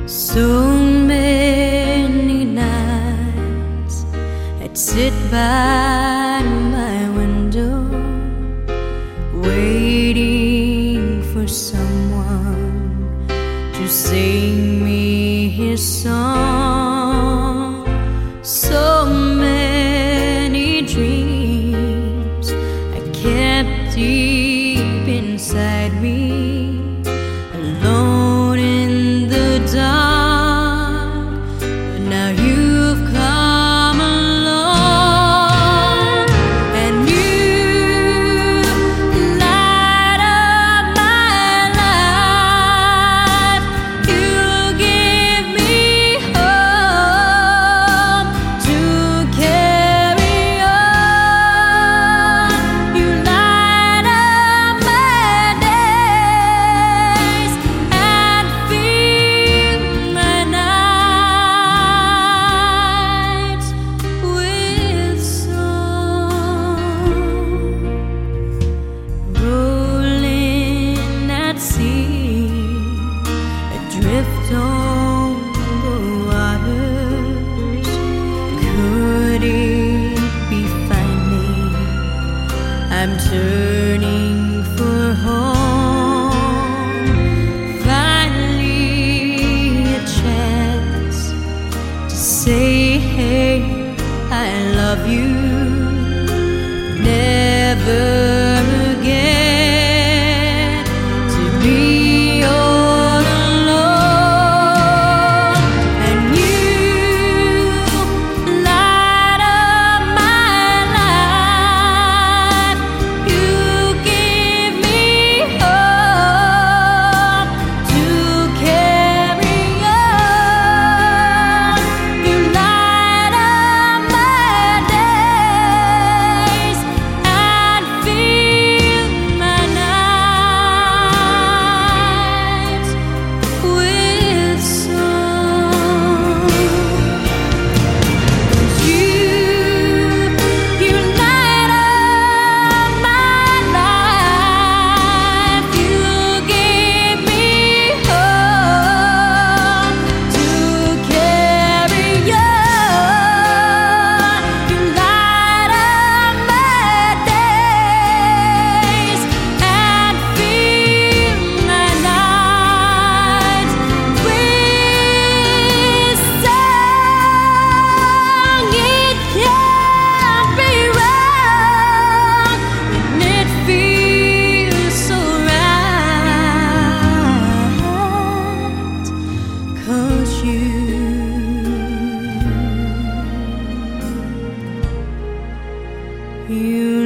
So many nights I'd sit by my window, waiting for someone to sing me his song. So many dreams I kept deep inside me, alone in the dark. But now you've come along, and you light up my life. You give me hope to carry on. You light up my days and fill my nights with song. Rolling at sea, adrift on the waters, could it be finally I'm turning for home? Finally a chance to say, hey, I love you. Never again to be all alone. And you light up my life. You give me hope to carry on. You light up my days and fill my nights with song. You light up my life. You give me hope to carry on. You light up my days and fill my nights with song. It can't be wrong when it feels so right, 'cause you